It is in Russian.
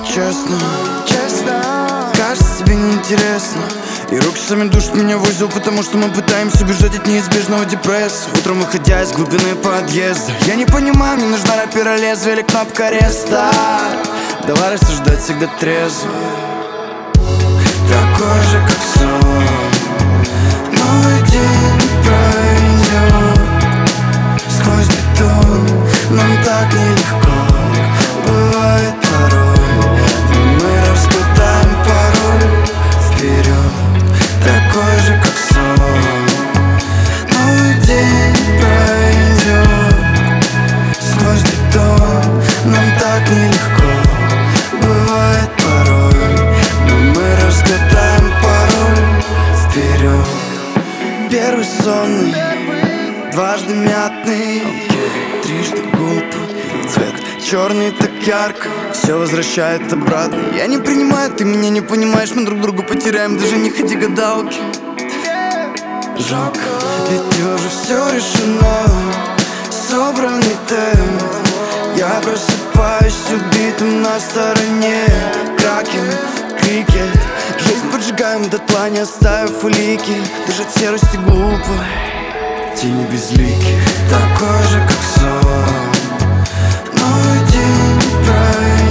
честно, кажется, тебе неинтересно. И руки сами душат меня в узел, потому что мы пытаемся убежать от неизбежного депресса. Утром выходя из глубины подъезда, я не понимаю, мне нужна рапира лезвие или кнопка ареста. Давай рассуждать всегда трезво. Такой же, как сон, новый день пройдет сквозь бетон. Нам так нелегко бывает порой, мы раскатаем пароль вперед. Такой же, как сон, новый день пройдет сквозь бетон. Нам так нелегко бывает порой, но мы разгадаем пароль вперед. Первый сонный, дважды мятный, трижды глупый, цвет черный так ярко, все возвращает обратно. Я не принимаю, ты меня не понимаешь, мы друг друга потеряем, даже не ходи гадалки. Жалко, ведь уже все решено, собранный темп. Я просыпаюсь убитым на стороне. Кракен, крикет, жизнь поджигаем дотла, не оставив улики. Дышать серости глупо, тени безлики. Такой же, как сон, новый день пройдет